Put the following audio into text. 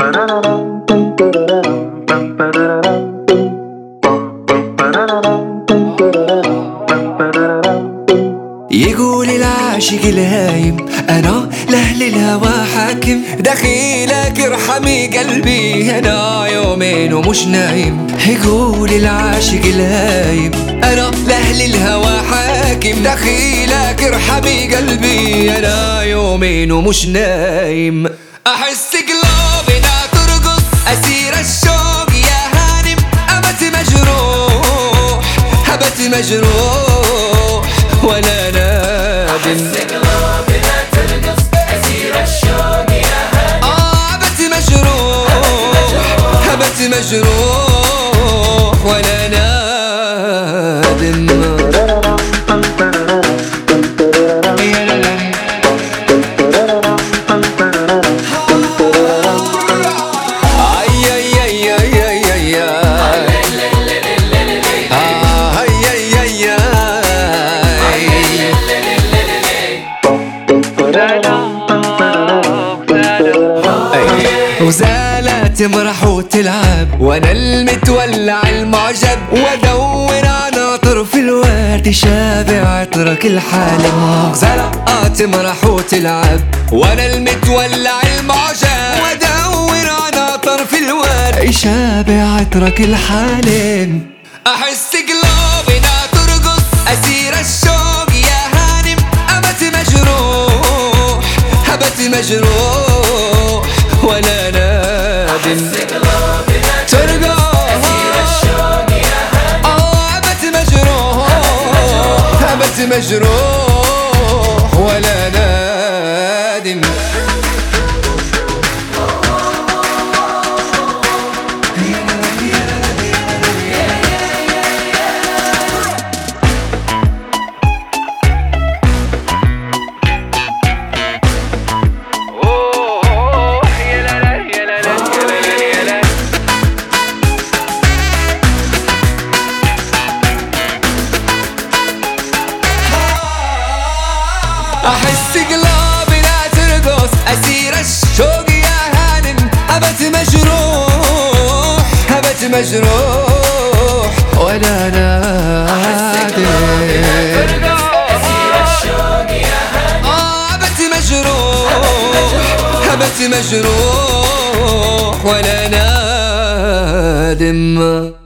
يقول العاشق الهايم أنا لأهل الهوى حاكم، دخيلك ارحمي قلبي أنا يومين ومش نايم. يقول العاشق الهايم أنا لأهل الهوى حاكم، دخيلك ارحمي قلبي أنا يومين ومش نايم. أحس قلوبنا ترقص أسير الشوق يا هانم، أبت مجروح هبت مجروح ولا نادم. أحس قلوبنا ترقص أسير الشوق يا هانم، أبت مجروح هبت مجروح ولا نادم. وزالة تمرح وتلعب وانا المتولع المعجب، وادور على طرف الورد شابع عطرك الحالم. غزالة تمرح وتلعب وانا المتولع المعجب، وادور على طرف الورد شابع عطرك الحالم. احس قلوبنا ترقص اسير الشوق يا هانم، ابت مجروح هبت مجروح ولا نادم. ترقص أسير الشوق يا هانم، أبت مجروح هبت مجروح ولا نادم. أحس قلوبنا ترقص أسير الشوق يا هانم، أبت مجروح هبت مجروح ولا نادم. أسير الشوق يا هانم، أبت مجروح هبت مجروح ولا نادم.